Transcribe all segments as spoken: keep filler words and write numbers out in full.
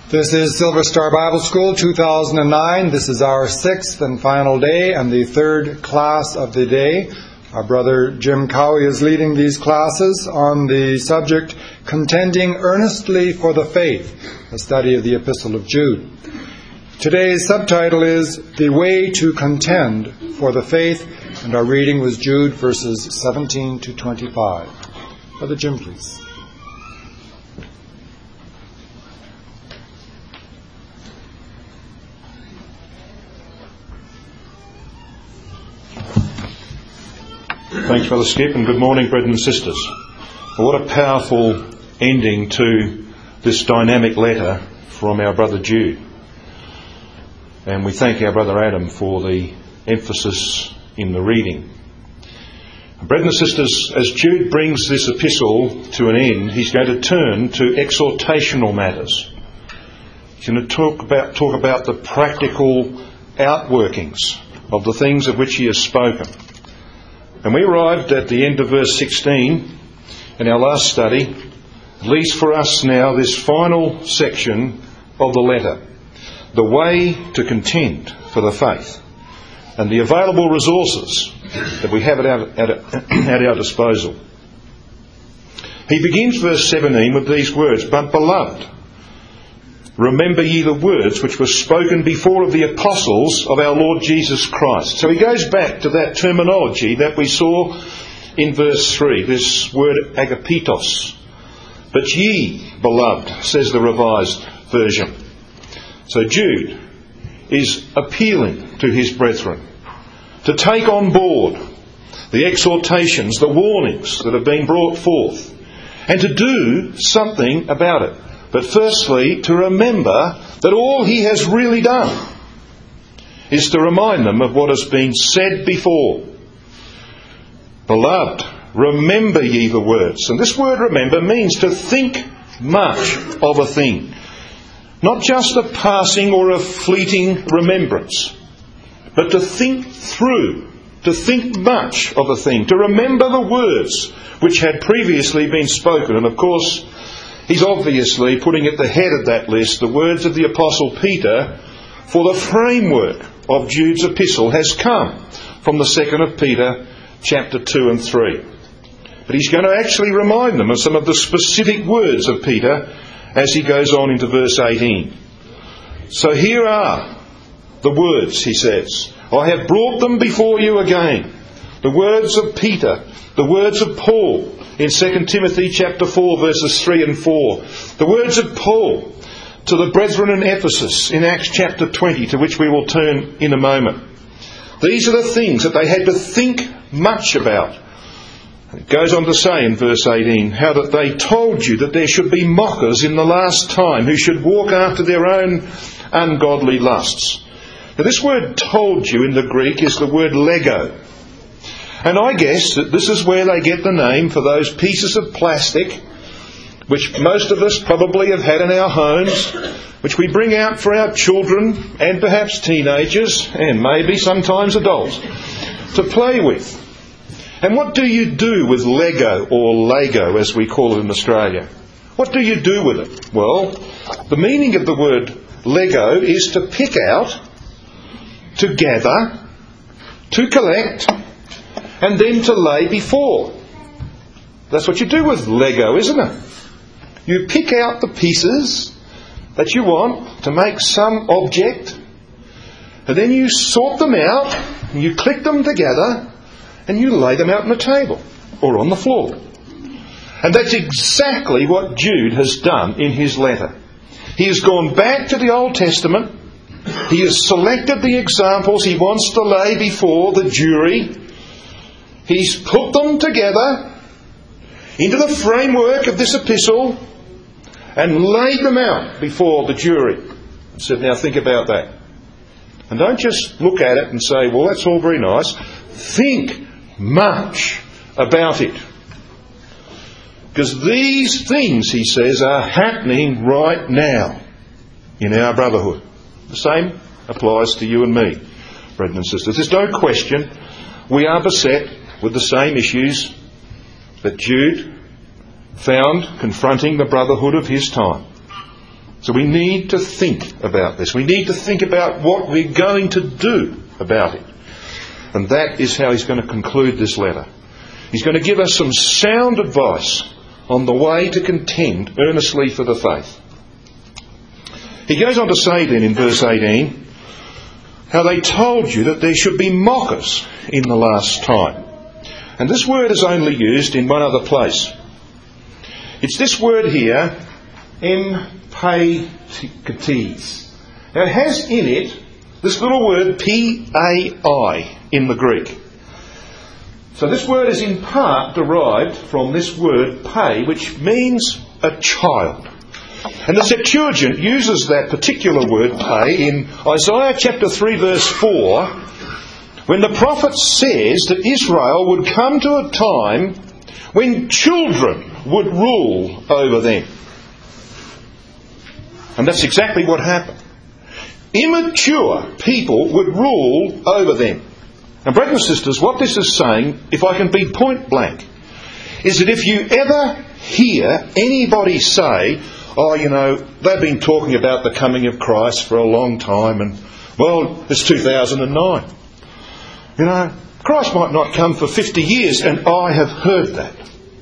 This is Silver Star Bible School two thousand nine. This is our sixth and final day and the third class of the day. Our brother Jim Cowie is leading these classes on the subject, Contending Earnestly for the Faith, a study of the Epistle of Jude. Today's subtitle is The Way to Contend for the Faith, and our reading was Jude verses seventeen to twenty-five. Brother Jim, please. Thanks, Brother Skip, and good morning, brethren and sisters. Well, what a powerful ending to this dynamic letter from our brother Jude. And we thank our brother Adam for the emphasis in the reading. Brethren and sisters, as Jude brings this epistle to an end, he's going to turn to exhortational matters. He's going to talk about, talk about the practical outworkings of the things of which he has spoken. And we arrived at the end of verse sixteen in our last study. At least for us now, this final section of the letter, the way to contend for the faith and the available resources that we have at our, at, at our disposal. He begins verse seventeen with these words, "But beloved, remember ye the words which were spoken before of the apostles of our Lord Jesus Christ." So he goes back to that terminology that we saw in verse three, this word agapitos. "But ye, beloved," says the Revised Version. So Jude is appealing to his brethren to take on board the exhortations, the warnings that have been brought forth, and to do something about it. But firstly, to remember that all he has really done is to remind them of what has been said before. "Beloved, remember ye the words." And this word remember means to think much of a thing. Not just a passing or a fleeting remembrance, but to think through, to think much of a thing, to remember the words which had previously been spoken. And of course, he's obviously putting at the head of that list the words of the Apostle Peter, for the framework of Jude's epistle has come from the second of Peter, chapter two and three. But he's going to actually remind them of some of the specific words of Peter as he goes on into verse eighteen. "So here are the words," he says, "I have brought them before you again. The words of Peter, the words of Paul in Second Timothy chapter four verses three and four. The words of Paul to the brethren in Ephesus in Acts chapter twenty, to which we will turn in a moment. These are the things that they had to think much about." It goes on to say in verse eighteen, "How that they told you that there should be mockers in the last time, who should walk after their own ungodly lusts." Now this word "told you" in the Greek is the word lego. And I guess that this is where they get the name for those pieces of plastic which most of us probably have had in our homes, which we bring out for our children and perhaps teenagers and maybe sometimes adults to play with. And what do you do with Lego, or Lego as we call it in Australia? What do you do with it? Well, the meaning of the word Lego is to pick out, to gather, to collect, and then to lay before. That's what you do with Lego, isn't it? You pick out the pieces that you want to make some object, and then you sort them out, and you click them together, and you lay them out on the table or on the floor. And that's exactly what Jude has done in his letter. He has gone back to the Old Testament. He has selected the examples he wants to lay before the jury. He's put them together into the framework of this epistle and laid them out before the jury. And said, now think about that. And don't just look at it and say, well, that's all very nice. Think much about it. Because these things, he says, are happening right now in our brotherhood. The same applies to you and me, brethren and sisters. There's no question we are beset with the same issues that Jude found confronting the brotherhood of his time. So we need to think about this. We need to think about what we're going to do about it. And that is how he's going to conclude this letter. He's going to give us some sound advice on the way to contend earnestly for the faith. He goes on to say then in verse eighteen, how they told you that there should be mockers in the last time. And this word is only used in one other place. It's this word here, empates. Now it has in it this little word P A I in the Greek. So this word is in part derived from this word pay, which means a child. And the Septuagint uses that particular word pay in Isaiah chapter three verse four, when the prophet says that Israel would come to a time when children would rule over them. And that's exactly what happened. Immature people would rule over them. And brothers and sisters, what this is saying, if I can be point blank, is that if you ever hear anybody say, oh, you know, they've been talking about the coming of Christ for a long time and, well, it's two thousand nine. You know, Christ might not come for fifty years and I have heard that.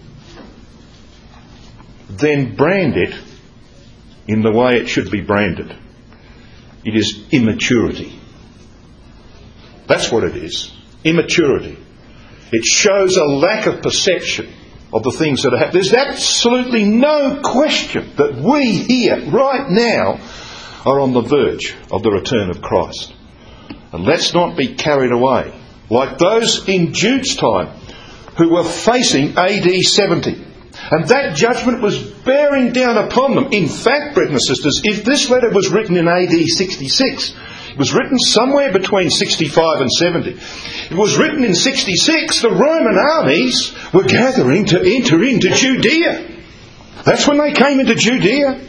Then brand it in the way it should be branded. It is immaturity. That's what it is. Immaturity. It shows a lack of perception of the things that are happening. There's absolutely no question that we here, right now, are on the verge of the return of Christ. And let's not be carried away like those in Jude's time who were facing A D seventy. And that judgment was bearing down upon them. In fact, brothers and sisters, if this letter was written in A D sixty-six, it was written somewhere between sixty-five and seventy. It was written in sixty-six, the Roman armies were gathering to enter into Judea. That's when they came into Judea.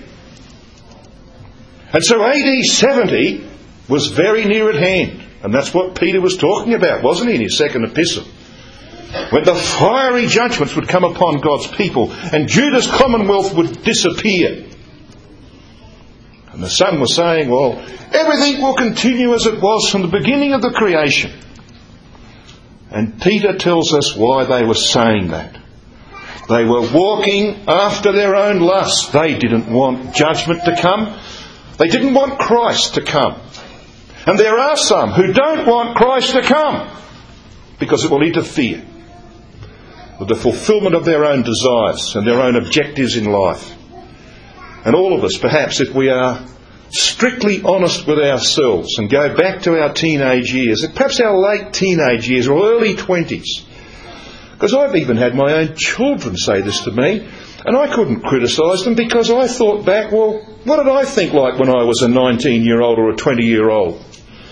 And so A D seventy was very near at hand. And that's what Peter was talking about, wasn't he, in his second epistle? When the fiery judgments would come upon God's people and Judah's commonwealth would disappear. And the Son was saying, well, everything will continue as it was from the beginning of the creation. And Peter tells us why they were saying that. They were walking after their own lust. They didn't want judgment to come. They didn't want Christ to come. And there are some who don't want Christ to come because it will interfere with the fulfilment of their own desires and their own objectives in life. And all of us, perhaps, if we are strictly honest with ourselves and go back to our teenage years, perhaps our late teenage years or early twenties, because I've even had my own children say this to me, and I couldn't criticise them because I thought back, well, what did I think like when I was a nineteen-year-old or a twenty-year-old?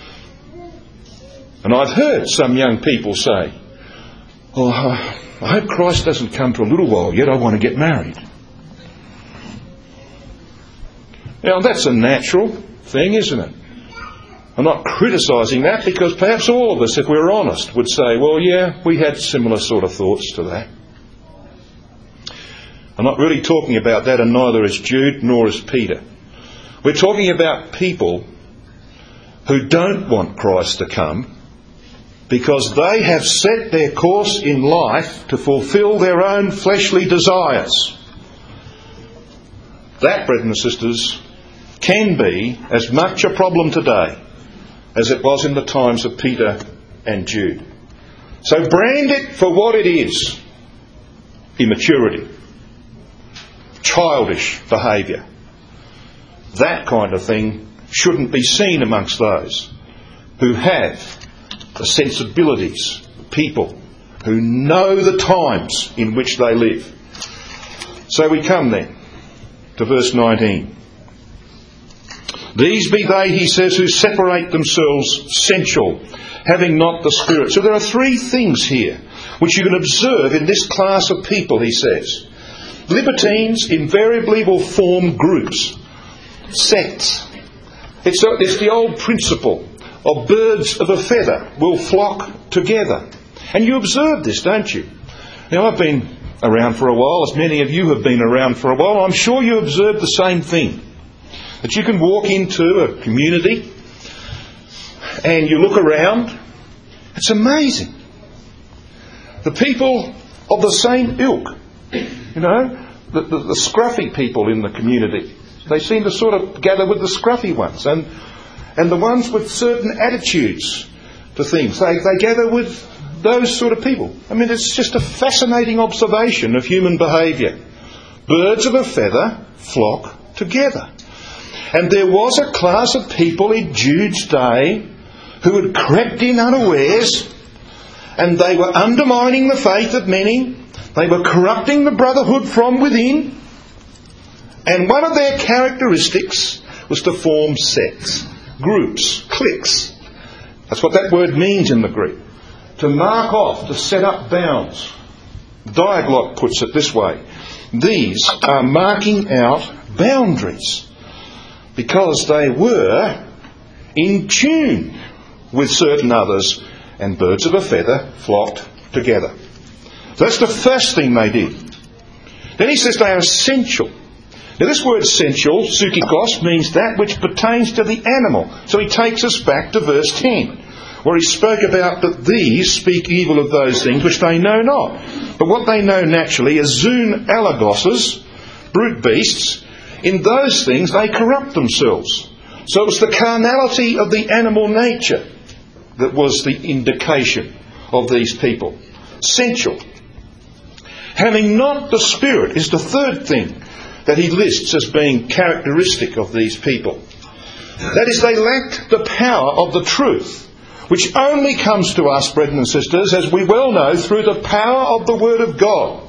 And I've heard some young people say, oh, I hope Christ doesn't come for a little while yet, I want to get married. Now, that's a natural thing, isn't it? I'm not criticising that because perhaps all of us, if we're honest, would say, well, yeah, we had similar sort of thoughts to that. I'm not really talking about that, and neither is Jude nor is Peter. We're talking about people who don't want Christ to come because they have set their course in life to fulfil their own fleshly desires. That, brothers and sisters, can be as much a problem today as it was in the times of Peter and Jude. So brand it for what it is. Immaturity. Childish behaviour. That kind of thing shouldn't be seen amongst those who have the sensibilities, people who know the times in which they live. So we come then to verse nineteen. These be they, he says, who separate themselves sensual, having not the Spirit. So there are three things here which you can observe in this class of people, he says. Libertines invariably will form groups, sects. It's, a, it's the old principle of birds of a feather will flock together. And you observe this, don't you? Now, I've been around for a while, as many of you have been around for a while. I'm sure you observe the same thing. that you can walk into a community and you look around. It's amazing. The people of the same ilk, you know, the, the, the scruffy people in the community, they seem to sort of gather with the scruffy ones, and and the ones with certain attitudes to things, they, they gather with those sort of people. I mean, it's just a fascinating observation of human behaviour. Birds of a feather flock together. And there was a class of people in Jude's day who had crept in unawares, and they were undermining the faith of many. They were corrupting the brotherhood from within. And one of their characteristics was to form sects, groups, cliques. That's what that word means in the Greek. To mark off, to set up bounds. Diaglott puts it this way. These are marking out boundaries because they were in tune with certain others, and birds of a feather flocked together. So that's the first thing they did. Then he says they are essential. Now this word essential, psychikos, means that which pertains to the animal. So he takes us back to verse ten, where he spoke about that these speak evil of those things which they know not. But what they know naturally is zoon alagoses, brute beasts. In those things they corrupt themselves. So it was the carnality of the animal nature that was the indication of these people. Sensual. Having not the Spirit is the third thing that he lists as being characteristic of these people. That is, they lacked the power of the truth, which only comes to us, brethren and sisters, as we well know, through the power of the Word of God.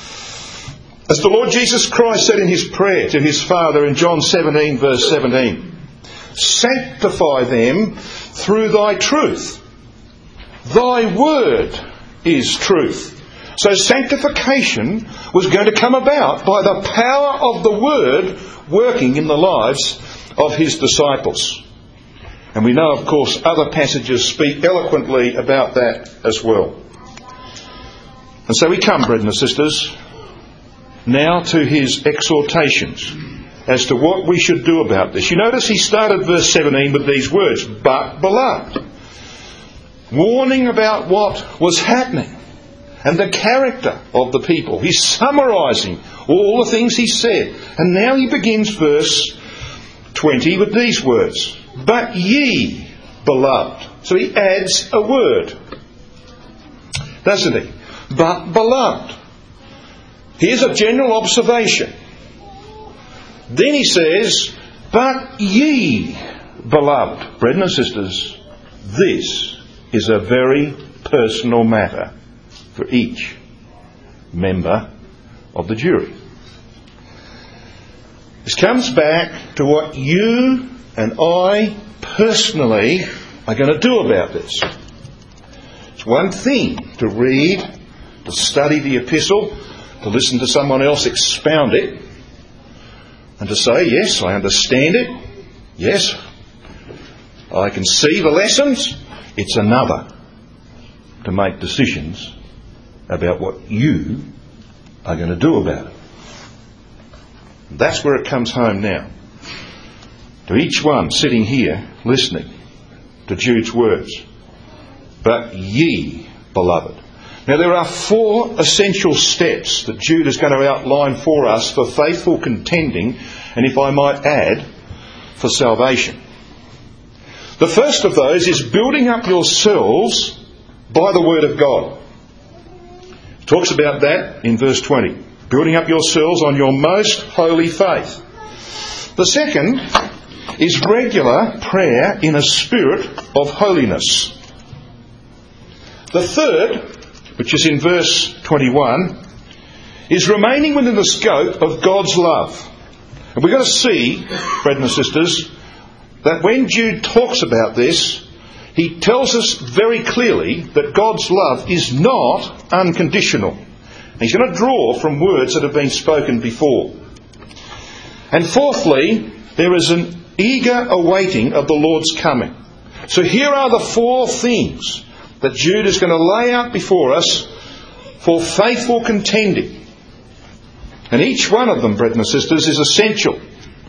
As the Lord Jesus Christ said in his prayer to his Father in John seventeen, verse seventeen, sanctify them through thy truth. Thy word is truth. So sanctification was going to come about by the power of the Word working in the lives of his disciples. And we know, of course, other passages speak eloquently about that as well. And so we come, brethren and sisters, now to his exhortations as to what we should do about this. You notice he started verse seventeen with these words, but beloved, warning about what was happening and the character of the people. He's summarising all the things he said. And now he begins verse twenty with these words, but ye, beloved. So he adds a word, doesn't he? But beloved. Here's a general observation. Then he says, but ye, beloved. Brethren and sisters, this is a very personal matter for each member of the jury. This comes back to what you and I personally are going to do about this. It's one thing to read, to study the epistle, to listen to someone else expound it, and to say, yes, I understand it. Yes, I can see the lessons. It's another to make decisions about what you are going to do about it. That's where it comes home now. To each one sitting here listening to Jude's words. But ye, beloved. Now there are four essential steps that Jude is going to outline for us for faithful contending, and if I might add, for salvation. The first of those is building up yourselves by the Word of God. He talks about that in verse twenty. Building up yourselves on your most holy faith. The second is regular prayer in a spirit of holiness. The third, which is in verse twenty-one, is remaining within the scope of God's love. And we've got to see, brethren and sisters, that when Jude talks about this, he tells us very clearly that God's love is not unconditional. And he's going to draw from words that have been spoken before. And fourthly, there is an eager awaiting of the Lord's coming. So here are the four things that Jude is going to lay out before us for faithful contending. And each one of them, brethren and sisters, is essential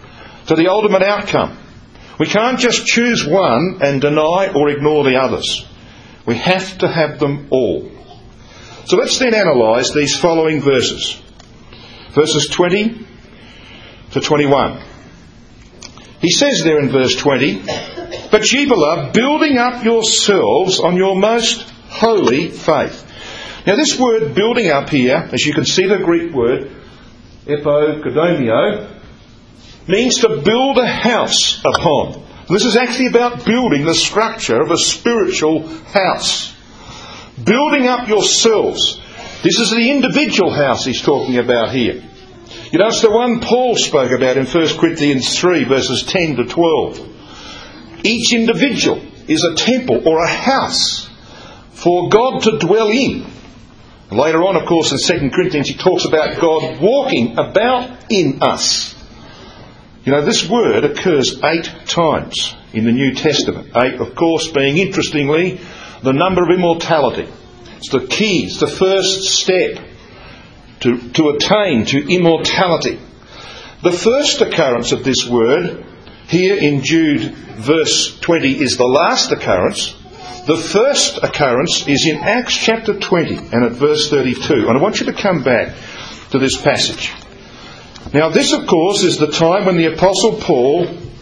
to the ultimate outcome. We can't just choose one and deny or ignore the others. We have to have them all. So let's then analyse these following verses. Verses twenty to twenty-one. He says there in verse twenty, "But ye, beloved, building up yourselves on your most holy faith." Now this word building up here, as you can see the Greek word, epokodomio, means to build a house upon. This is actually about building the structure of a spiritual house. Building up yourselves. This is the individual house he's talking about here. You know, it's the one Paul spoke about in First Corinthians three, verses ten to twelve. Each individual is a temple or a house for God to dwell in. Later on, of course, in Second Corinthians, he talks about God walking about in us. You know, this word occurs eight times in the New Testament. Eight, of course, being, interestingly, the number of immortality. It's the key, it's the first step to, to attain to immortality. The first occurrence of this word, here in Jude verse twenty, is the last occurrence. The first occurrence is in Acts chapter twenty and at verse thirty-two. And I want you to come back to this passage. Now this, of course, is the time when the Apostle Paul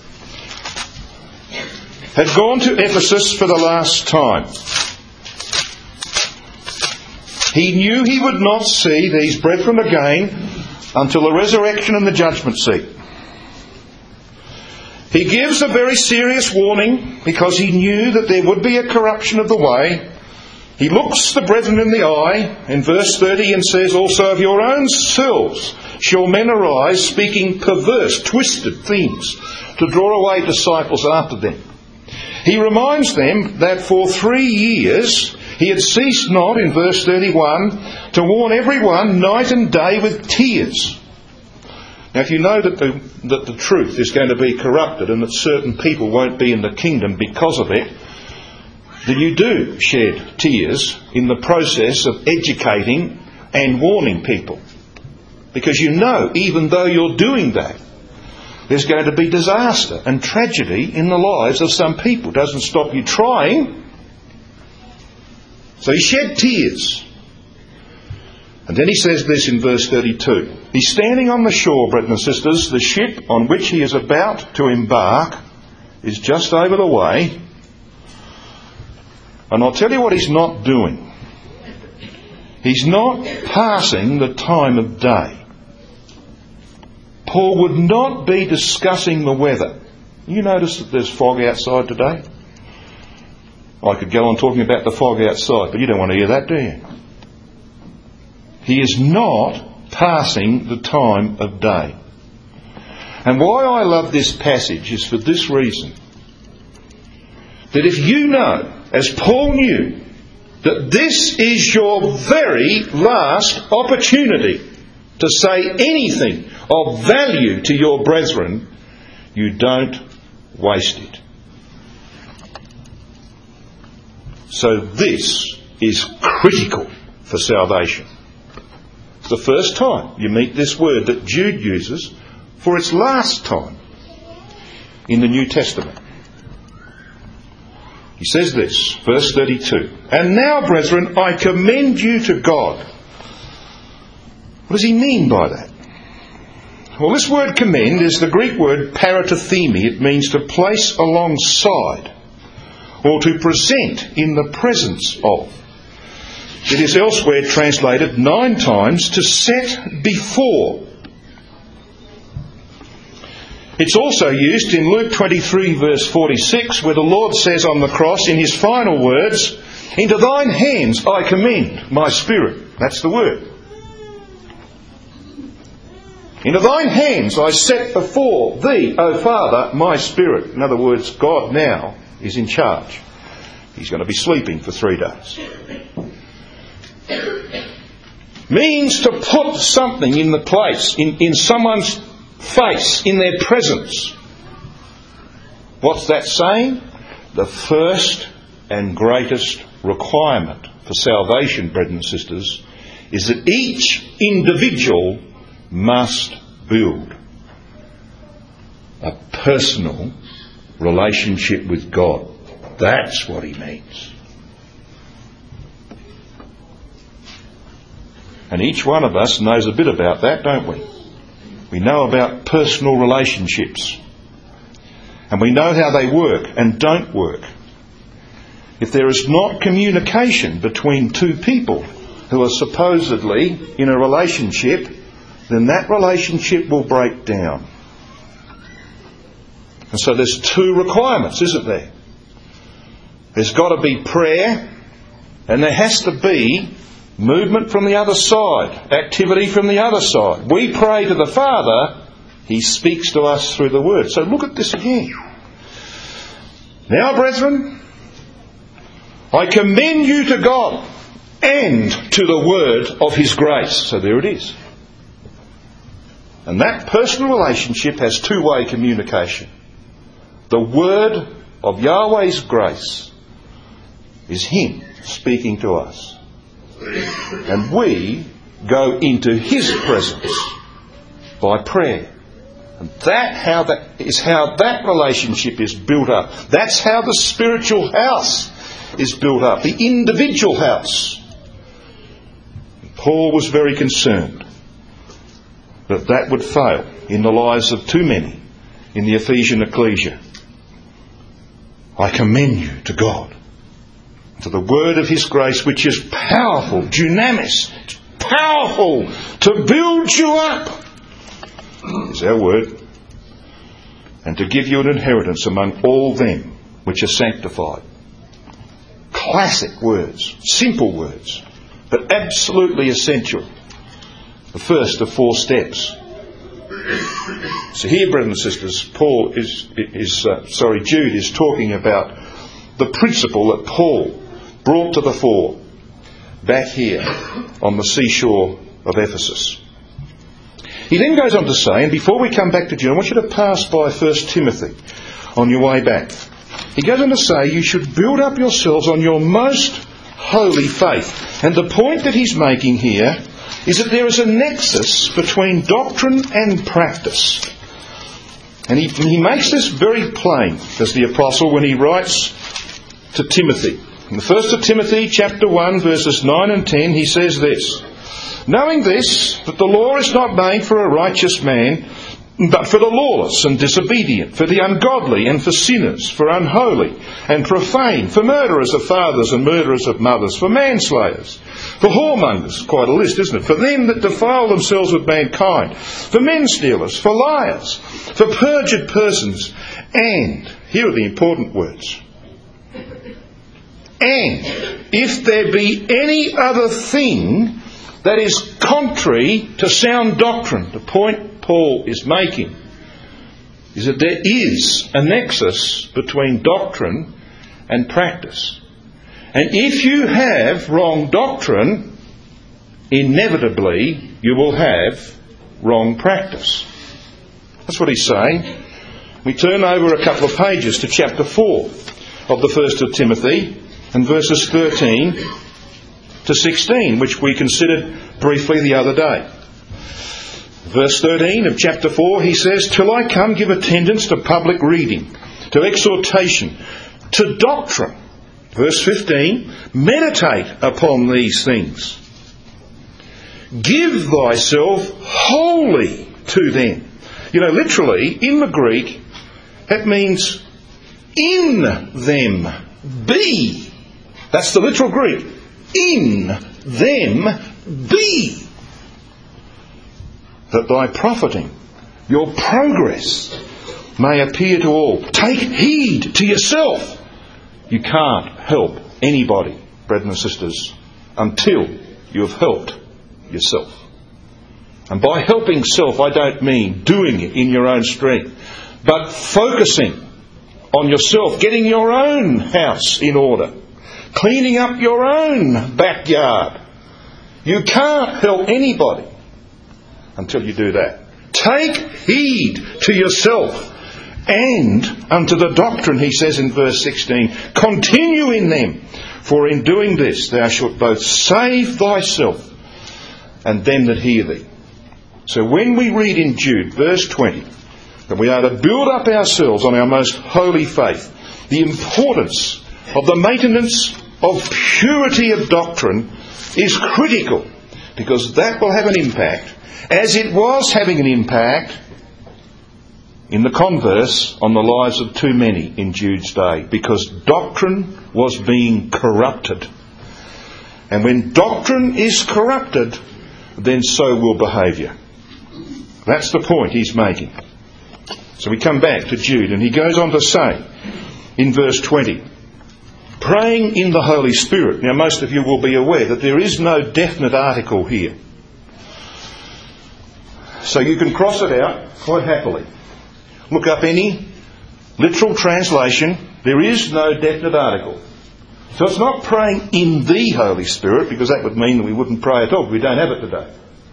had gone to Ephesus for the last time. He knew he would not see these brethren again until the resurrection and the judgment seat. He gives a very serious warning because he knew that there would be a corruption of the way. He looks the brethren in the eye in verse thirty and says, "Also of your own selves shall men arise, speaking perverse, twisted things, to draw away disciples after them." He reminds them that for three years he had ceased not, in verse thirty-one, to warn everyone night and day with tears. Now, if you know that the, that the truth is going to be corrupted and that certain people won't be in the kingdom because of it, then you do shed tears in the process of educating and warning people. Because you know, even though you're doing that, there's going to be disaster and tragedy in the lives of some people. It doesn't stop you trying. So he shed tears. And then he says this in verse thirty-two. He's standing on the shore, brothers and sisters. The ship on which he is about to embark is just over the way. And I'll tell you what he's not doing. He's not passing the time of day. Paul would not be discussing the weather. You notice that there's fog outside today? I could go on talking about the fog outside, but you don't want to hear that, do you? He is not passing the time of day. And why I love this passage is for this reason. That if you know, as Paul knew, that this is your very last opportunity to say anything of value to your brethren, you don't waste it. So this is critical for salvation. It's the first time you meet this word that Jude uses for its last time in the New Testament. He says this, verse thirty-two. "And now, brethren, I commend you to God." What does he mean by that? Well, this word commend is the Greek word paratithemi. It means to place alongside or to present in the presence of. It is elsewhere translated nine times to set before. It's also used in Luke twenty-three verse forty-six, where the Lord says on the cross in his final words, "Into thine hands I commend my spirit." That's the word. "Into thine hands I set before thee, O Father, my spirit." In other words, God now is in charge. He's going to be sleeping for three days. Means to put something in the place, in, in someone's face, in their presence. What's that saying? The first and greatest requirement for salvation, brothers and sisters, is that each individual must build a personal relationship with God. That's what he means. And each one of us knows a bit about that, don't we? We know about personal relationships. And we know how they work and don't work. If there is not communication between two people who are supposedly in a relationship, then that relationship will break down. And so there's two requirements, isn't there? There's got to be prayer, and there has to be movement from the other side, activity from the other side. We pray to the Father, he speaks to us through the Word. So look at this again. Now, brethren, I commend you to God and to the word of his grace. So there it is. And that personal relationship has two-way communication. The word of Yahweh's grace is him speaking to us. And we go into his presence by prayer. And that how that is how that relationship is built up. That's how the spiritual house is built up, the individual house. Paul was very concerned that that would fail in the lives of too many in the Ephesian ecclesia. I commend you to God, to the word of his grace, which is powerful, dunamis, powerful to build you up, is our word, and to give you an inheritance among all them which are sanctified. Classic words, simple words, but absolutely essential. The first of four steps. So here, brothers and sisters, Paul is, is uh, sorry, Jude is talking about the principle that Paul brought to the fore back here on the seashore of Ephesus. He then goes on to say, and before we come back to Jude, I want you to pass by First Timothy on your way back. He goes on to say, you should build up yourselves on your most holy faith. And the point that he's making here is that there is a nexus between doctrine and practice. And he, he makes this very plain, as the apostle, when he writes to Timothy. In the first of Timothy, chapter one, verses nine and ten, he says this, knowing this, that the law is not made for a righteous man, but for the lawless and disobedient, for the ungodly and for sinners, for unholy and profane, for murderers of fathers and murderers of mothers, for manslayers, for whoremongers, quite a list, isn't it? For them that defile themselves with mankind, for men stealers, for liars, for perjured persons, and, here are the important words, and if there be any other thing that is contrary to sound doctrine. The point Paul is making is that there is a nexus between doctrine and practice. And if you have wrong doctrine, inevitably you will have wrong practice. That's what he's saying. We turn over a couple of pages to chapter four of the first of Timothy and verses thirteen to sixteen, which we considered briefly the other day. Verse thirteen of chapter four, he says, till I come, give attendance to public reading, to exhortation, to doctrine. Verse fifteen, meditate upon these things. Give thyself wholly to them. You know, literally, in the Greek, it means in them be. That's the literal Greek. In them be, that thy profiting, your progress, may appear to all. Take heed to yourself. You can't help anybody, brethren and sisters, until you have helped yourself. And by helping self, I don't mean doing it in your own strength, but focusing on yourself, getting your own house in order, cleaning up your own backyard. You can't help anybody until you do that. Take heed to yourself and unto the doctrine, he says in verse sixteen, continue in them, for in doing this thou shalt both save thyself and them that hear thee. So when we read in Jude, verse twenty, that we are to build up ourselves on our most holy faith. The importance of the maintenance of purity of doctrine is critical, because that will have an impact, as it was having an impact in the converse on the lives of too many in Jude's day, because doctrine was being corrupted. And when doctrine is corrupted, then so will behaviour. That's the point he's making. So we come back to Jude, and he goes on to say in verse twenty, praying in the Holy Spirit. Now, most of you will be aware that there is no definite article here, so you can cross it out quite happily. Look up any literal translation. There is no definite article. So it's not praying in the Holy Spirit, because that would mean that we wouldn't pray at all, but we don't have it today.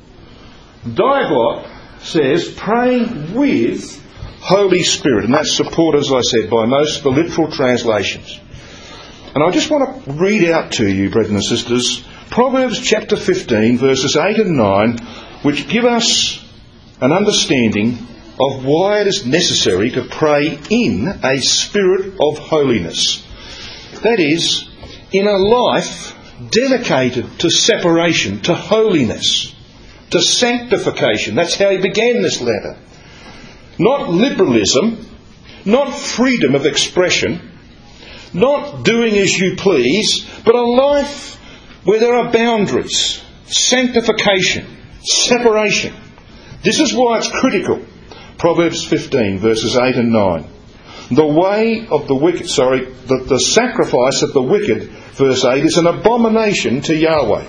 Diaglott says praying with Holy Spirit, and that's supported, as I said, by most of the literal translations. And I just want to read out to you, brethren and sisters, Proverbs chapter fifteen, verses eight and nine, which give us an understanding of why it is necessary to pray in a spirit of holiness. That is, in a life dedicated to separation, to holiness, to sanctification. That's how he began this letter. Not liberalism, not freedom of expression, not doing as you please, but a life where there are boundaries, sanctification, separation. This is why it's critical. Proverbs fifteen, verses eight and nine. The way of the wicked, sorry, the, the sacrifice of the wicked, verse eight, is an abomination to Yahweh.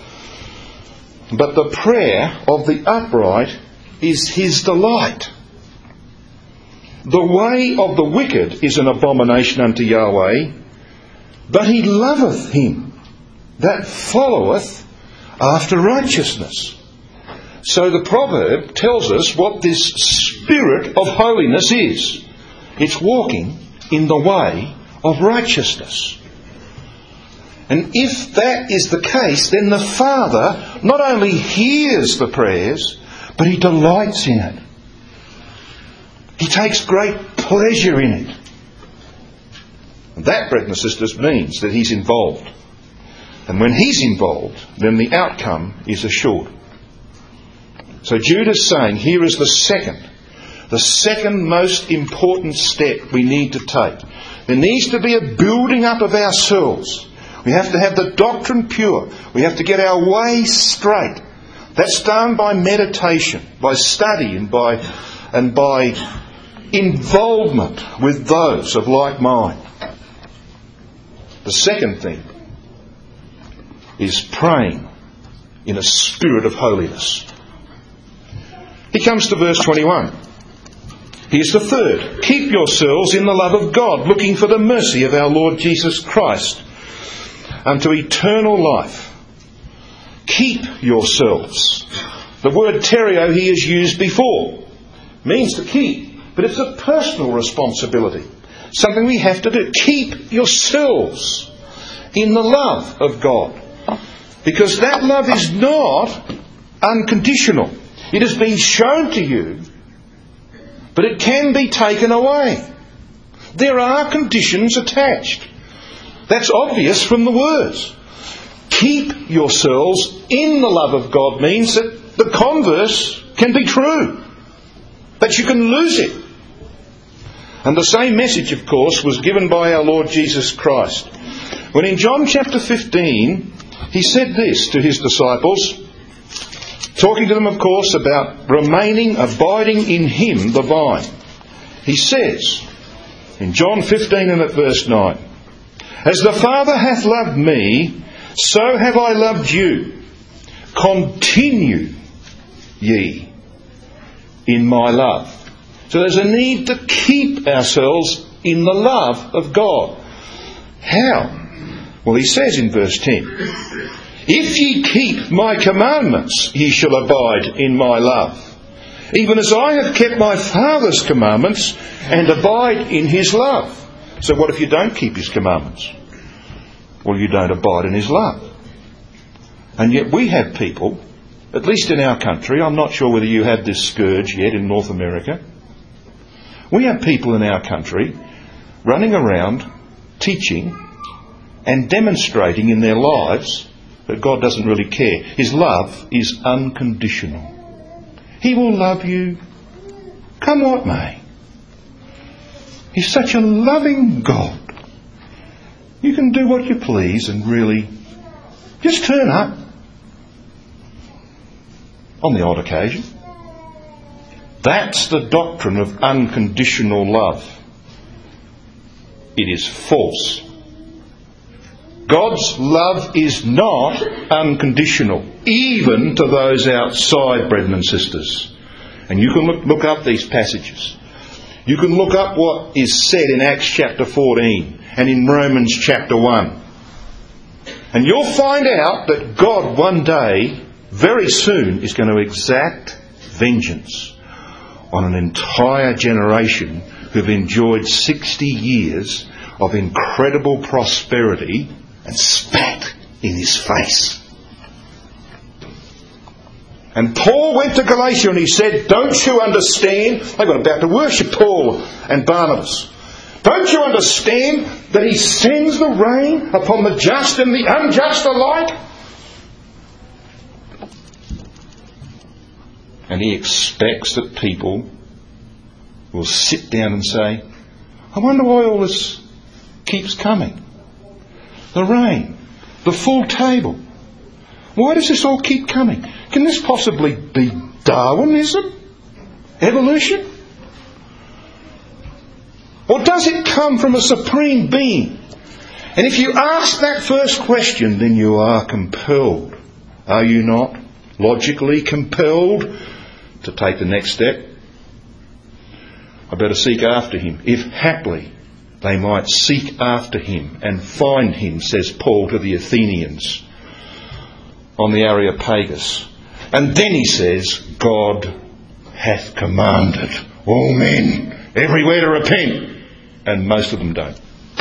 But the prayer of the upright is his delight. The way of the wicked is an abomination unto Yahweh, but he loveth him that followeth after righteousness. So the proverb tells us what this spirit of holiness is. It's walking in the way of righteousness. And if that is the case, then the Father not only hears the prayers, but he delights in it. He takes great pleasure in it. And that, brethren and sisters, means that he's involved. And when he's involved, then the outcome is assured. So Jude is saying, here is the second, the second most important step we need to take. There needs to be a building up of ourselves. We have to have the doctrine pure. We have to get our way straight. That's done by meditation, by study, and by and by involvement with those of like mind. The second thing is praying in a spirit of holiness. He comes to verse twenty-one. Here's the third. Keep yourselves in the love of God, looking for the mercy of our Lord Jesus Christ unto eternal life. Keep yourselves. The word terio he has used before. Means to keep, but it's a personal responsibility. Something we have to do. Keep yourselves in the love of God. Because that love is not unconditional. It has been shown to you, but it can be taken away. There are conditions attached. That's obvious from the words. Keep yourselves in the love of God means that the converse can be true. That you can lose it. And the same message, of course, was given by our Lord Jesus Christ. When in John chapter fifteen, he said this to his disciples, talking to them, of course, about remaining, abiding in him, the vine. He says, in John fifteen and at verse nine, as the Father hath loved me, so have I loved you. Continue ye in my love. So there's a need to keep ourselves in the love of God. How? Well, he says in verse ten, if ye keep my commandments, ye shall abide in my love, even as I have kept my Father's commandments and abide in his love. So what if you don't keep his commandments? Well, you don't abide in his love. And yet we have people, at least in our country, I'm not sure whether you have this scourge yet in North America, We have people in our country running around teaching and demonstrating in their lives that God doesn't really care. His love is unconditional. He will love you come what may. He's such a loving God. You can do what you please and really just turn up on the odd occasion. That's the doctrine of unconditional love. It is false. God's love is not unconditional, even to those outside, brethren and sisters. And you can look, look up these passages. You can look up what is said in Acts chapter fourteen and in Romans chapter one. And you'll find out that God one day, very soon, is going to exact vengeance on an entire generation who've enjoyed sixty years of incredible prosperity and spat in his face. And Paul went to Galatia and he said, don't you understand? They got about to worship Paul and Barnabas. Don't you understand that he sends the rain upon the just and the unjust alike? And he expects that people will sit down and say, I wonder why all this keeps coming. The rain, the full table. Why does this all keep coming? Can this possibly be Darwinism? Evolution? Or does it come from a supreme being? And if you ask that first question, then you are compelled, are you not, logically compelled to take the next step? I better seek after him, if haply they might seek after him and find him, says Paul to the Athenians on the Areopagus. And then he says, God hath commanded all men everywhere to repent. And most of them don't.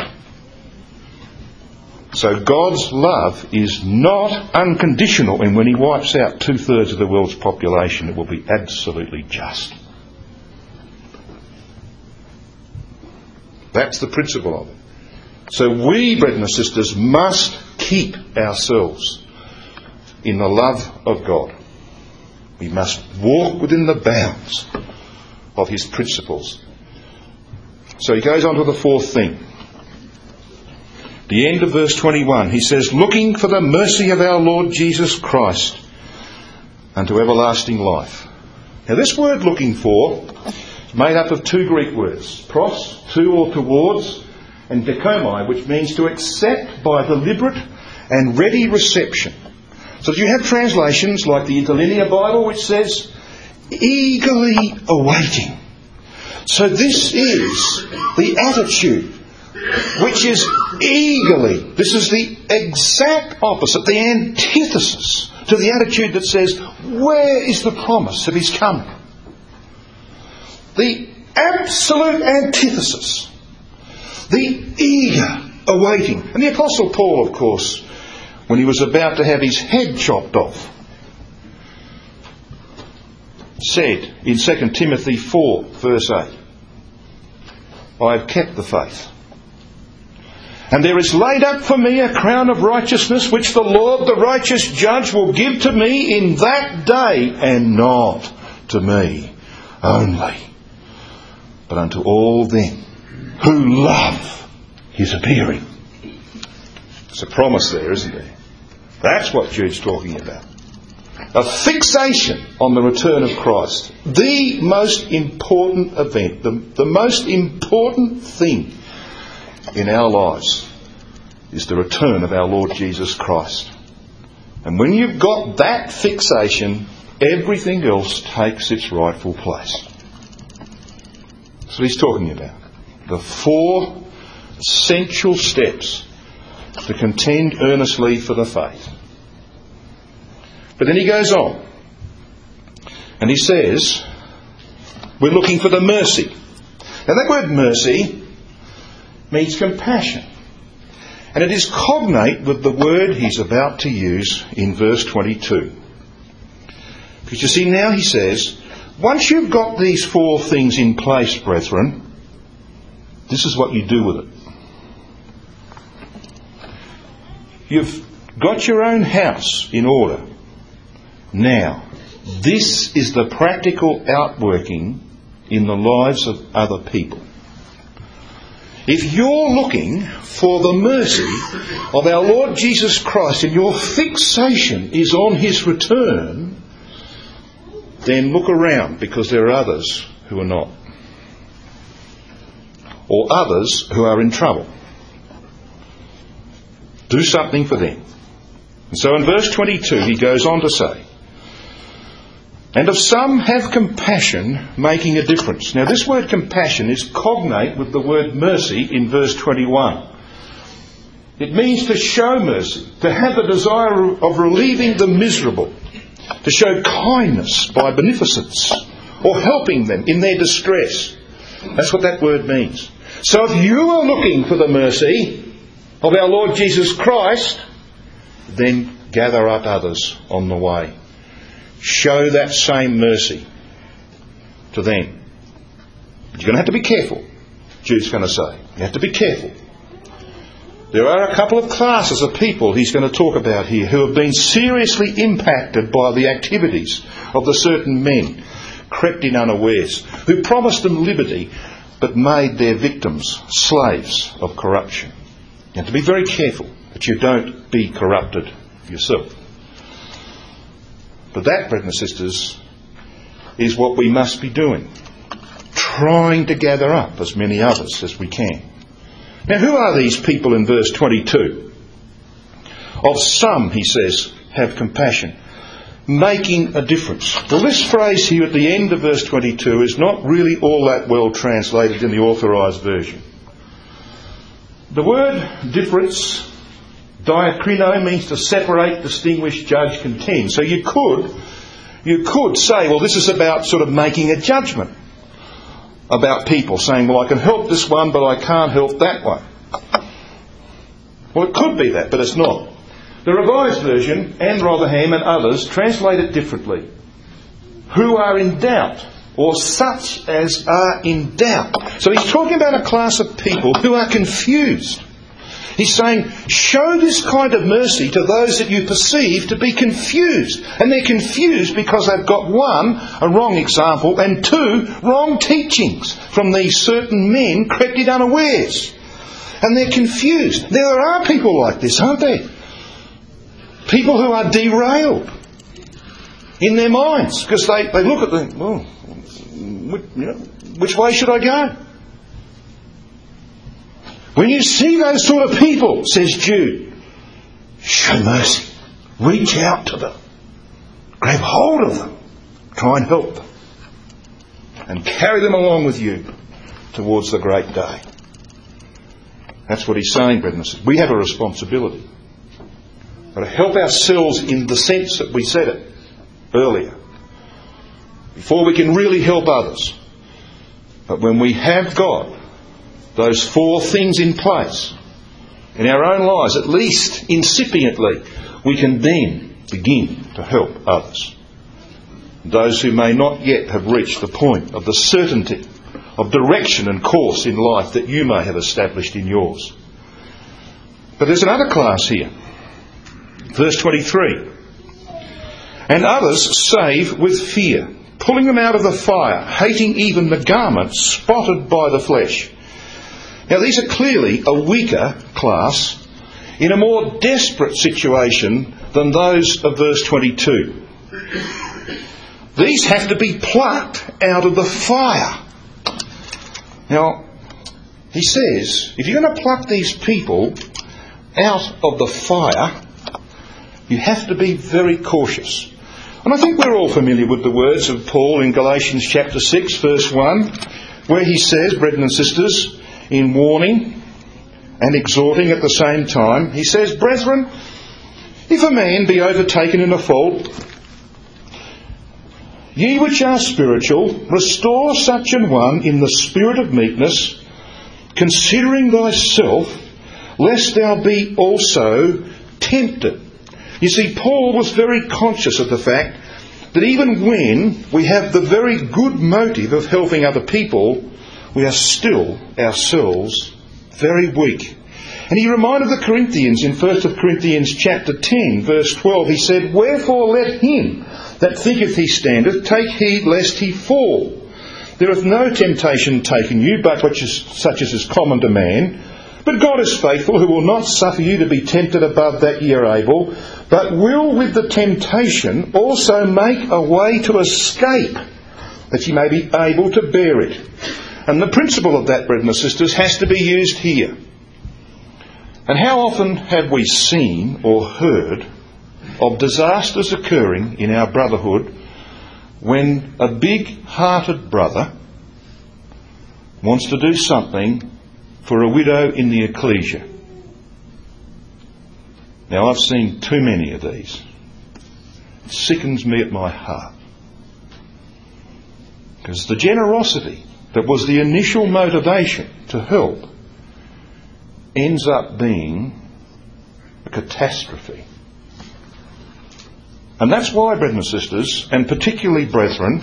So God's love is not unconditional, and when he wipes out two-thirds of the world's population, it will be absolutely just. That's the principle of it. So we, brethren and sisters, must keep ourselves in the love of God. We must walk within the bounds of his principles. So he goes on to the fourth thing. The end of verse twenty-one. He says, looking for the mercy of our Lord Jesus Christ unto everlasting life. Now this word looking for is made up of two Greek words. Pros, to or towards, and dechomai, which means to accept by deliberate and ready reception. So you have translations like the Interlinear Bible, which says, eagerly awaiting. So this is the attitude, which is eagerly. This is the exact opposite, the antithesis to the attitude that says, where is the promise of his coming? The absolute antithesis. The eager awaiting. And the Apostle Paul, of course, when he was about to have his head chopped off, said in Second Timothy four, verse eight, I have kept the faith. And there is laid up for me a crown of righteousness, which the Lord, the righteous judge, will give to me in that day, and not to me only, but unto all them who love his appearing. It's a promise there, isn't there? That's what Jude's talking about. A fixation on the return of Christ. The most important event, the, the most important thing in our lives is the return of our Lord Jesus Christ. And when you've got that fixation, everything else takes its rightful place. That's what he's talking about. The four essential steps to contend earnestly for the faith. But then he goes on and he says, we're looking for the mercy. Now that word mercy means compassion. And it is cognate with the word he's about to use in verse twenty-two. Because you see, now he says, once you've got these four things in place, brethren, this is what you do with it. You've got your own house in order. Now, this is the practical outworking in the lives of other people. If you're looking for the mercy of our Lord Jesus Christ and your fixation is on his return, then look around, because there are others who are not. Or others who are in trouble. Do something for them. And so in verse twenty-two he goes on to say, and of some have compassion, making a difference. Now this word compassion is cognate with the word mercy in verse twenty-one. It means to show mercy, to have the desire of relieving the miserable, to show kindness by beneficence, or helping them in their distress. That's what that word means. So if you are looking for the mercy of our Lord Jesus Christ, then gather up others on the way. Show that same mercy to them. But you're going to have to be careful, Jude's going to say. You have to be careful. There are a couple of classes of people he's going to talk about here who have been seriously impacted by the activities of the certain men crept in unawares, who promised them liberty but made their victims slaves of corruption. You have to be very careful that you don't be corrupted yourself. But that, brothers and sisters, is what we must be doing. Trying to gather up as many others as we can. Now, who are these people in verse twenty-two? Of some, he says, have compassion, making a difference. Well, this phrase here at the end of verse twenty-two is not really all that well translated in the authorised version. The word difference, diakrino, means to separate, distinguish, judge, contend. So you could, you could say, well, this is about sort of making a judgment about people, saying, well, I can help this one, but I can't help that one. Well, it could be that, but it's not. The Revised Version, and Rotherham and others, translate it differently. Who are in doubt, or such as are in doubt. So he's talking about a class of people who are confused. He's saying, show this kind of mercy to those that you perceive to be confused. And they're confused because they've got, one, a wrong example, and two, wrong teachings from these certain men crept in unawares. And they're confused. Now, there are people like this, aren't there? People who are derailed in their minds because they, they look at them, well, which, you know, which way should I go? When you see those sort of people, says Jude, show mercy. Reach out to them. Grab hold of them. Try and help them. And carry them along with you towards the great day. That's what he's saying, brethren. We have a responsibility. We've got to help ourselves in the sense that we said it earlier. Before we can really help others. But when we have got those four things in place in our own lives, at least incipiently, we can then begin to help others. Those who may not yet have reached the point of the certainty of direction and course in life that you may have established in yours. But there's another class here. Verse twenty-three. And others save with fear, pulling them out of the fire, hating even the garment spotted by the flesh. Now these are clearly a weaker class in a more desperate situation than those of verse twenty-two. These have to be plucked out of the fire. Now, he says, if you're going to pluck these people out of the fire, you have to be very cautious. And I think we're all familiar with the words of Paul in Galatians chapter six, verse one, where he says, brethren and sisters, in warning and exhorting at the same time, he says, brethren, if a man be overtaken in a fault, ye which are spiritual, restore such an one in the spirit of meekness, considering thyself, lest thou be also tempted. You see, Paul was very conscious of the fact that even when we have the very good motive of helping other people, we are still ourselves very weak. And he reminded the Corinthians in First Corinthians chapter ten, verse twelve, he said, "Wherefore let him that thinketh he standeth take heed lest he fall. There hath no temptation taken you, but which is, such as is common to man. But God is faithful, who will not suffer you to be tempted above that ye are able, but will with the temptation also make a way to escape, that ye may be able to bear it." And the principle of that, brethren and sisters, has to be used here. And how often have we seen or heard of disasters occurring in our brotherhood when a big-hearted brother wants to do something for a widow in the ecclesia? Now, I've seen too many of these. It sickens me at my heart. Because the generosity that was the initial motivation to help ends up being a catastrophe. And that's why, brethren and sisters, and particularly brethren,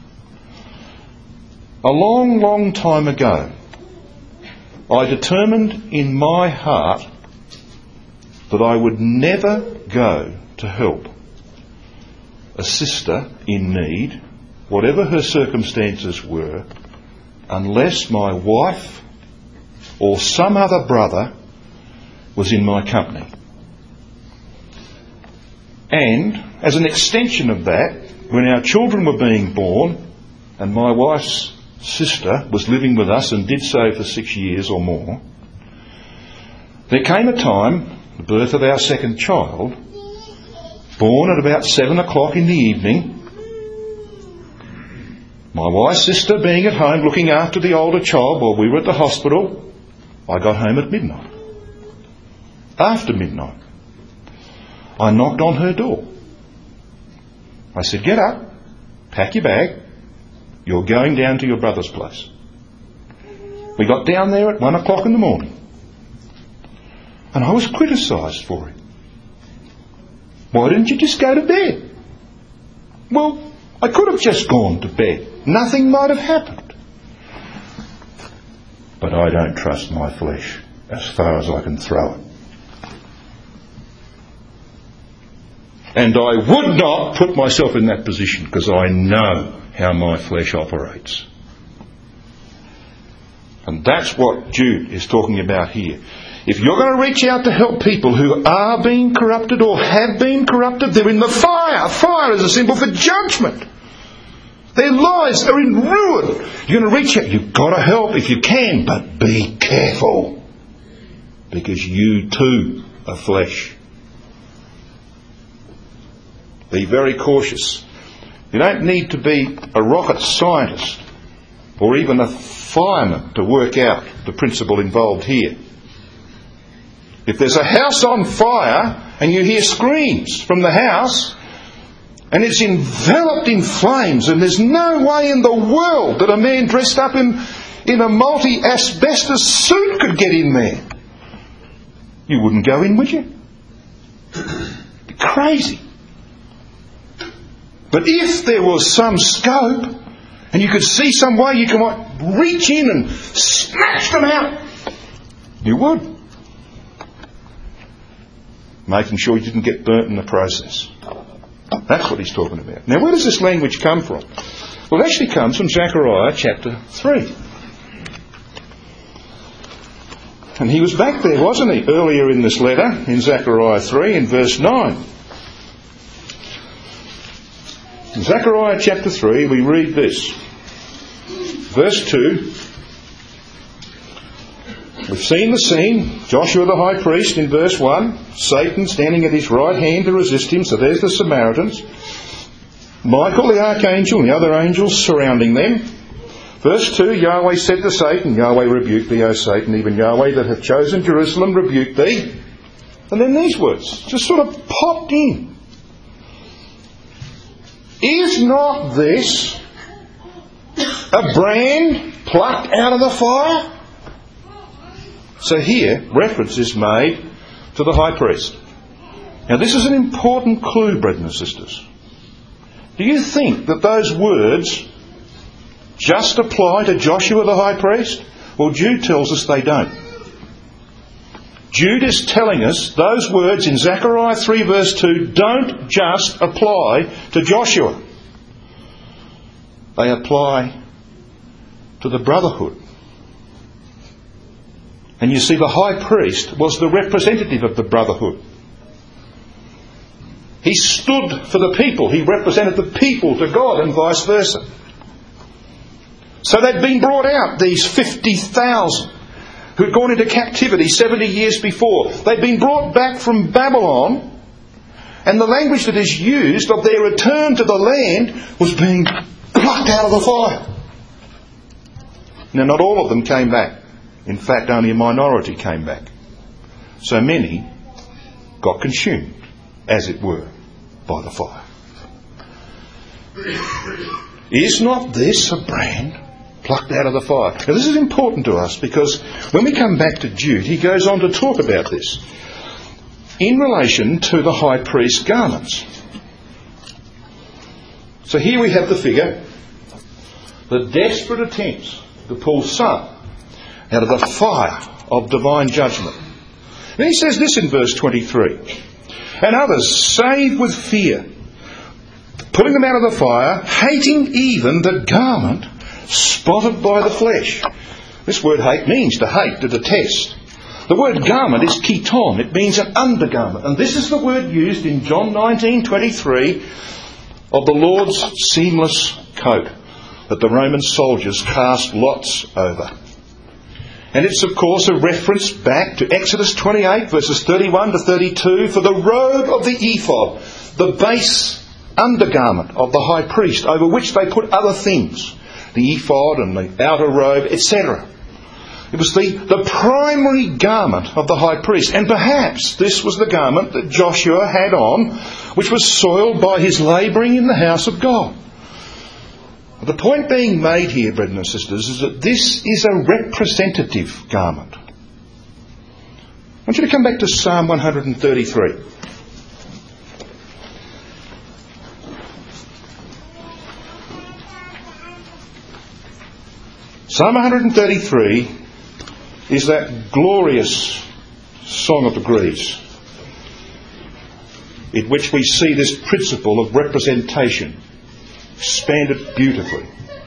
a long, long time ago, I determined in my heart that I would never go to help a sister in need, whatever her circumstances were, unless my wife or some other brother was in my company. And as an extension of that, when our children were being born and my wife's sister was living with us and did so for six years or more, there came a time, the birth of our second child, born at about seven o'clock in the evening, my wife's sister being at home looking after the older child while we were at the hospital, I got home at midnight. After midnight, I knocked on her door. I said, "Get up, pack your bag, you're going down to your brother's place." We got down there at one o'clock in the morning. And I was criticised for it. "Why didn't you just go to bed?" Well, I could have just gone to bed. Nothing might have happened. But I don't trust my flesh as far as I can throw it. And I would not put myself in that position because I know how my flesh operates. And that's what Jude is talking about here. If you're going to reach out to help people who are being corrupted or have been corrupted, they're in the fire. Fire is a symbol for judgment. Their lives are in ruin. You're going to reach out. You've got to help if you can, but be careful. Because you too are flesh. Be very cautious. You don't need to be a rocket scientist or even a fireman to work out the principle involved here. If there's a house on fire and you hear screams from the house and it's enveloped in flames and there's no way in the world that a man dressed up in, in a multi-asbestos suit could get in there, you wouldn't go in, would you? Be crazy. But if there was some scope and you could see some way you could reach in and snatch them out, you would. Making sure you didn't get burnt in the process. That's what he's talking about. Now, where does this language come from? Well, it actually comes from Zechariah chapter three. And he was back there, wasn't he, earlier in this letter, in Zechariah three, in verse nine. In Zechariah chapter three, we read this. Verse two. We've seen the scene. Joshua the high priest in verse one. Satan standing at his right hand to resist him. So there's the Samaritans. Michael the archangel and the other angels surrounding them. Verse two, Yahweh said to Satan, Yahweh rebuked thee, O Satan, even Yahweh that hath chosen Jerusalem rebuked thee. And then these words just sort of popped in. Is not this a brand plucked out of the fire? So here, reference is made to the high priest. Now this is an important clue, brethren and sisters. Do you think that those words just apply to Joshua the high priest? Well, Jude tells us they don't. Jude is telling us those words in Zechariah three verse two don't just apply to Joshua. They apply to the brotherhood. And you see, the high priest was the representative of the brotherhood. He stood for the people. He represented the people to God and vice versa. So they'd been brought out, these fifty thousand who'd gone into captivity seventy years before. They'd been brought back from Babylon, and the language that is used of their return to the land was being plucked out of the fire. Now, not all of them came back. In fact, only a minority came back. So many got consumed, as it were, by the fire. Is not this a brand plucked out of the fire? Now, this is important to us because when we come back to Jude, he goes on to talk about this in relation to the high priest's garments. So here we have the figure, the desperate attempts to pull some out of the fire of divine judgment. And he says this in verse twenty-three. And others, saved with fear, pulling them out of the fire, hating even the garment spotted by the flesh. This word hate means to hate, to detest. The word garment is chiton. It means an undergarment. And this is the word used in John nineteen twenty-three of the Lord's seamless coat that the Roman soldiers cast lots over. And it's, of course, a reference back to Exodus twenty-eight, verses thirty-one to thirty-two, for the robe of the ephod, the base undergarment of the high priest, over which they put other things, the ephod and the outer robe, et cetera. It was the, the primary garment of the high priest. And perhaps this was the garment that Joshua had on, which was soiled by his labouring in the house of God. The point being made here, brethren and sisters, is that this is a representative garment. I want you to come back to Psalm one thirty-three. Psalm one thirty-three is that glorious Song of Degrees, in which we see this principle of representation expanded beautifully.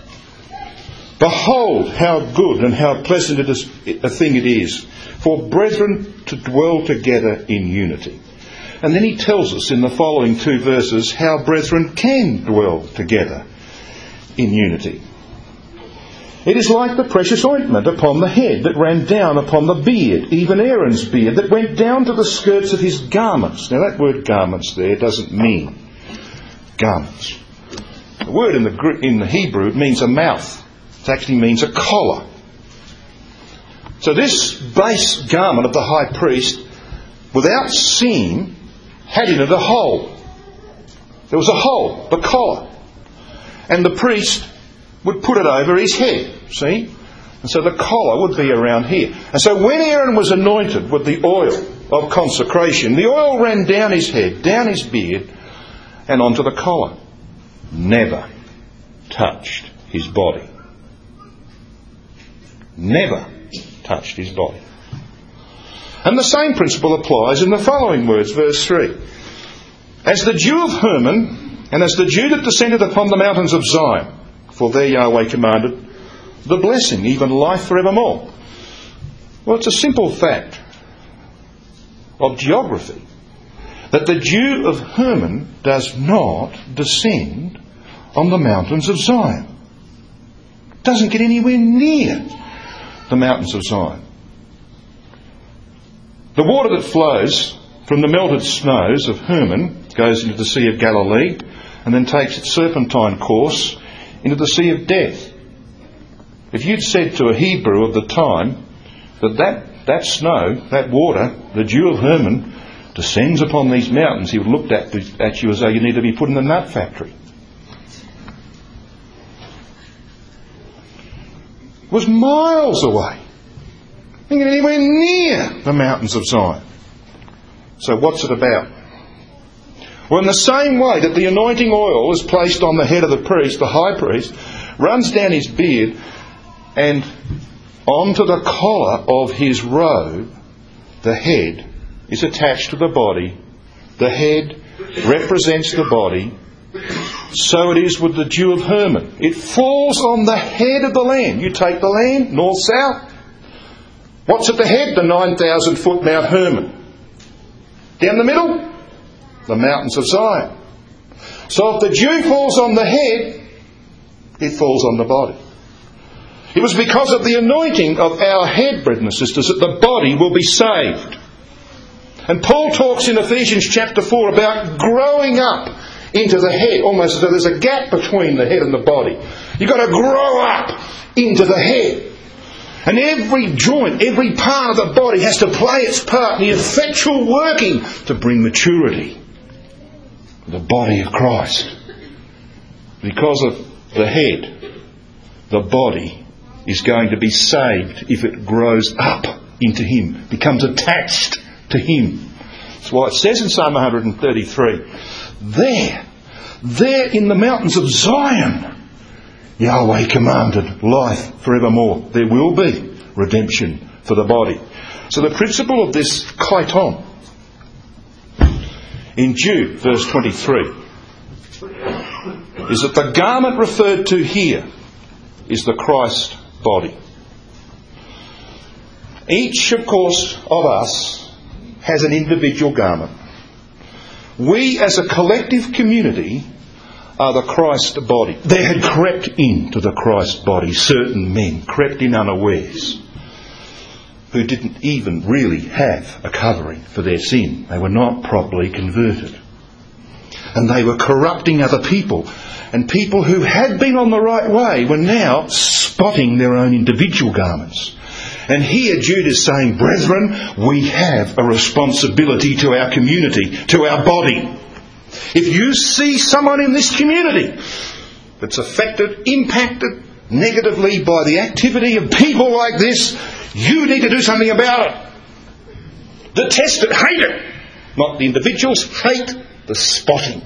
Behold how good and how pleasant it is, a thing it is for brethren to dwell together in unity. And then he tells us in the following two verses how brethren can dwell together in unity. It is like the precious ointment upon the head that ran down upon the beard, even Aaron's beard, that went down to the skirts of his garments. Now that word garments there doesn't mean garments. The word in the, in the Hebrew means a mouth. It actually means a collar. So this base garment of the high priest, without seam, had in it a hole. There was a hole, the collar. And the priest would put it over his head, see? And so the collar would be around here. And so when Aaron was anointed with the oil of consecration, the oil ran down his head, down his beard, and onto the collar. Never touched his body. Never touched his body. And the same principle applies in the following words, verse three. As the dew of Hermon, and as the dew that descended upon the mountains of Zion, for there Yahweh commanded the blessing, even life forevermore. Well, it's a simple fact of geography that the dew of Hermon does not descend on the mountains of Zion. It doesn't get anywhere near the mountains of Zion. The water that flows from the melted snows of Hermon goes into the Sea of Galilee and then takes its serpentine course into the Sea of Death. If you'd said to a Hebrew of the time that that, that snow, that water, the dew of Hermon, descends upon these mountains, he would have looked at, at you as though you need to be put in a nut factory. It was miles away. It didn't get anywhere near the mountains of Zion. So what's it about? Well, in the same way that the anointing oil is placed on the head of the priest, the high priest, runs down his beard and onto the collar of his robe, the head is attached to the body. The head represents the body. So it is with the dew of Hermon. It falls on the head of the land. You take the land, north-south. What's at the head? The nine thousand foot Mount Hermon. Down the middle, the mountains of Zion. So if the dew falls on the head, it falls on the body. It was because of the anointing of our head, brethren and sisters, that the body will be saved. And Paul talks in Ephesians chapter four about growing up into the head, almost as though there's a gap between the head and the body. You've got to grow up into the head. And every joint, every part of the body has to play its part in the effectual working to bring maturity. The body of Christ. Because of the head, the body is going to be saved if it grows up into Him, becomes attached to Him. That's why it says in Psalm one thirty-three, There, there in the mountains of Zion, Yahweh commanded life forevermore. There will be redemption for the body. So the principle of this chiton in Jude, verse twenty-three, is that the garment referred to here is the Christ body. Each, of course, of us has an individual garment. We as a collective community are the Christ body. There had crept into the Christ body certain men, crept in unawares, who didn't even really have a covering for their sin. They were not properly converted. And they were corrupting other people. And people who had been on the right way were now spotting their own individual garments. And here Jude is saying, brethren, we have a responsibility to our community, to our body. If you see someone in this community that's affected, impacted negatively by the activity of people like this, you need to do something about it. Detest it, hate it. Not the individuals, hate the spotting.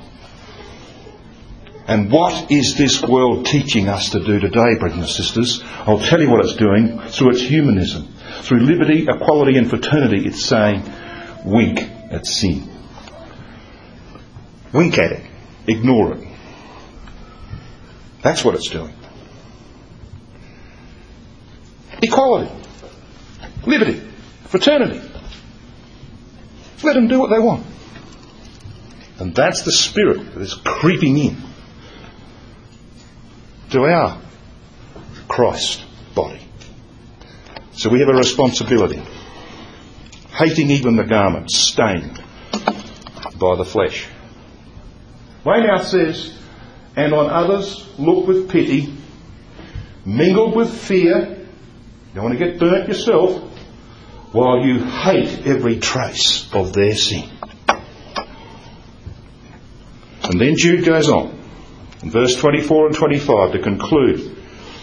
And what is this world teaching us to do today, brothers and sisters? I'll tell you what it's doing through its humanism. Through liberty, equality and fraternity, it's saying, wink at sin. Wink at it. Ignore it. That's what it's doing. Equality. Liberty. Fraternity. Let them do what they want. And that's the spirit that is creeping in to our Christ body. So we have a responsibility. Hating even the garments stained by the flesh. Weymouth says, and on others look with pity, mingled with fear. You don't want to get burnt yourself, while you hate every trace of their sin. And then Jude goes on, in verse twenty-four and twenty-five, to conclude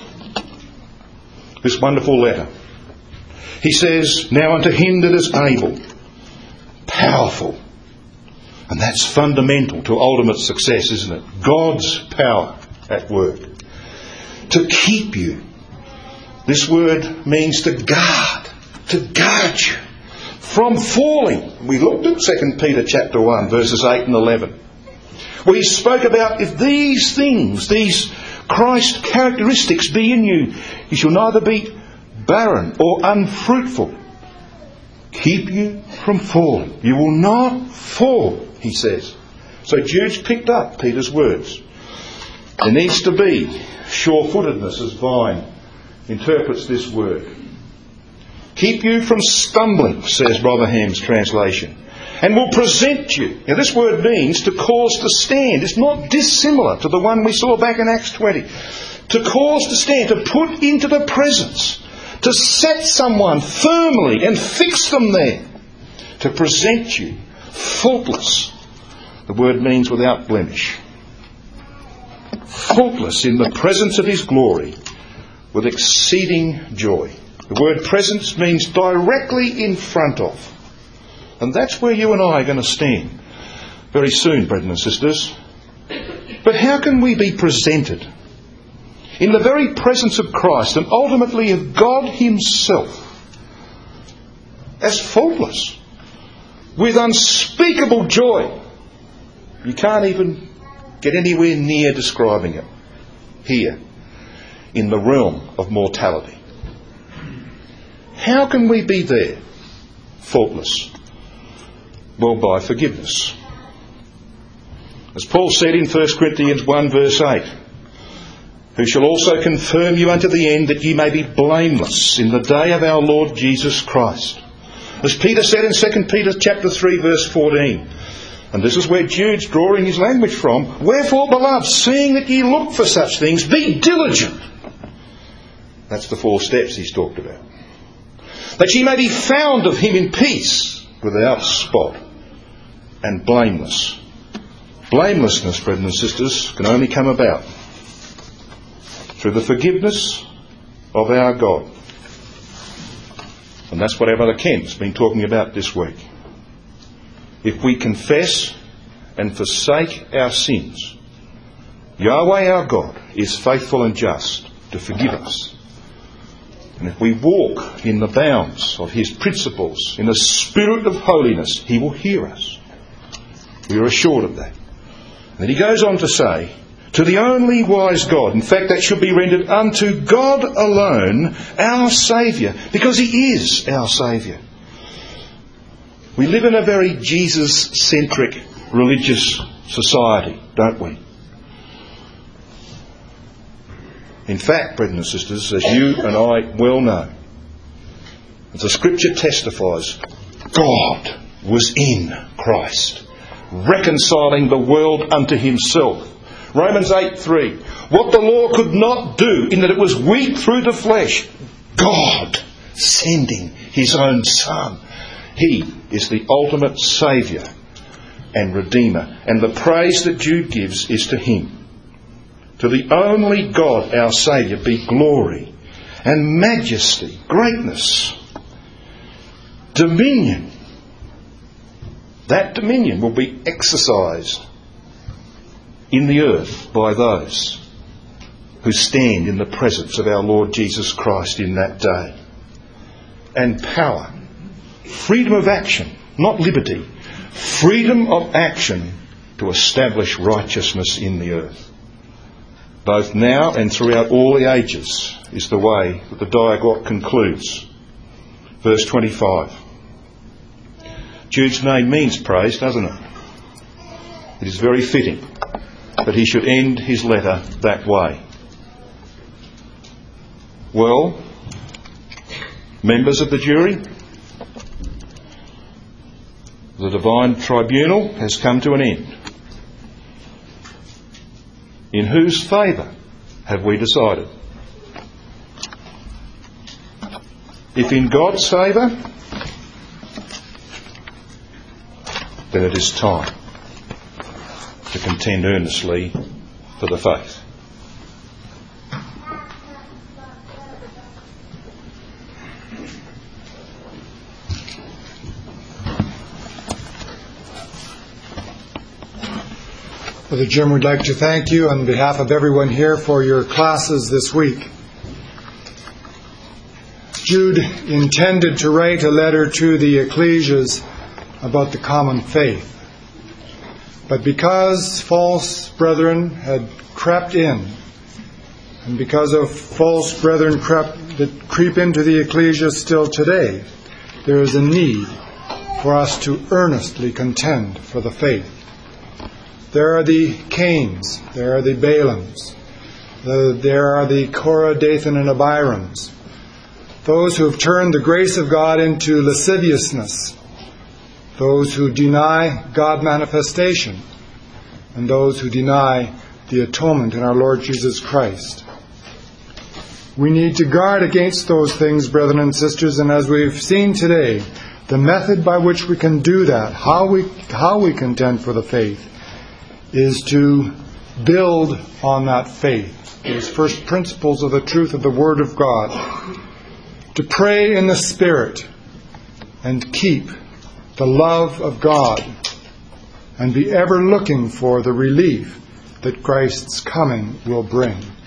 this wonderful letter. He says, now unto him that is able, powerful. And that's fundamental to ultimate success, isn't it? God's power at work. To keep you. This word means to guard. To guard you from falling. We looked at Second Peter chapter one, verses eight and eleven. Where he spoke about if these things, these Christ characteristics be in you, you shall neither be barren or unfruitful. Keep you from falling. You will not fall, he says. So Jude's picked up Peter's words. There needs to be sure-footedness, as Vine interprets this word. Keep you from stumbling, says Rotherham's translation. And will present you. Now this word means to cause to stand. It's not dissimilar to the one we saw back in Acts twenty. To cause to stand, to put into the presence, to set someone firmly and fix them there. To present you faultless. The word means without blemish. Faultless in the presence of his glory with exceeding joy. The word presence means directly in front of. And that's where you and I are going to stand. very soon, brethren and sisters. But how can we be presented in the very presence of Christ and ultimately of God Himself as faultless, with unspeakable joy? You can't even get anywhere near describing it here in the realm of mortality. How can we be there faultless? Well, by forgiveness. As Paul said in First Corinthians one verse eight, who shall also confirm you unto the end, that ye may be blameless in the day of our Lord Jesus Christ. As Peter said in Second Peter chapter three verse fourteen, and this is where Jude's drawing his language from, wherefore, beloved, seeing that ye look for such things, be diligent. That's the four steps he's talked about. That ye may be found of Him in peace, without spot, and blameless. Blamelessness, brethren and sisters, can only come about through the forgiveness of our God. And that's what our brother Ken's been talking about this week. If we confess and forsake our sins, Yahweh our God is faithful and just to forgive us. And if we walk in the bounds of His principles, in a spirit of holiness, He will hear us. We are assured of that. And then he goes on to say, to the only wise God, in fact that should be rendered unto God alone, our Saviour, because He is our Saviour. We live in a very Jesus-centric religious society, don't we? In fact, brethren and sisters, as you and I well know, as the Scripture testifies, God was in Christ, reconciling the world unto Himself. Romans eight three. What the law could not do, in that it was weak through the flesh, God sending His own Son. He is the ultimate Saviour and Redeemer. And the praise that Jude gives is to Him. To the only God, our Saviour, be glory and majesty, greatness, dominion. That dominion will be exercised in the earth by those who stand in the presence of our Lord Jesus Christ in that day. And power, freedom of action, not liberty, freedom of action to establish righteousness in the earth. Both now and throughout all the ages is the way that the Diaglott concludes. Verse twenty-five. Jude's name means praise, doesn't it? It is very fitting that he should end his letter that way. Well, members of the jury, the divine tribunal has come to an end. In whose favour have we decided? If in God's favour, then it is time to contend earnestly for the faith. Brother Jim, we'd like to thank you on behalf of everyone here for your classes this week. Jude intended to write a letter to the ecclesias about the common faith. But because false brethren had crept in, and because of false brethren crept, that creep into the ecclesia still today, there is a need for us to earnestly contend for the faith. There are the Cains, there are the Balaams, the, there are the Korah, Dathan, and Abirams, those who have turned the grace of God into lasciviousness, those who deny God manifestation, and those who deny the atonement in our Lord Jesus Christ. We need to guard against those things, brethren and sisters, and as we've seen today, the method by which we can do that, how we how we contend for the faith, is to build on that faith, those first principles of the truth of the Word of God, to pray in the Spirit and keep the love of God and be ever looking for the relief that Christ's coming will bring.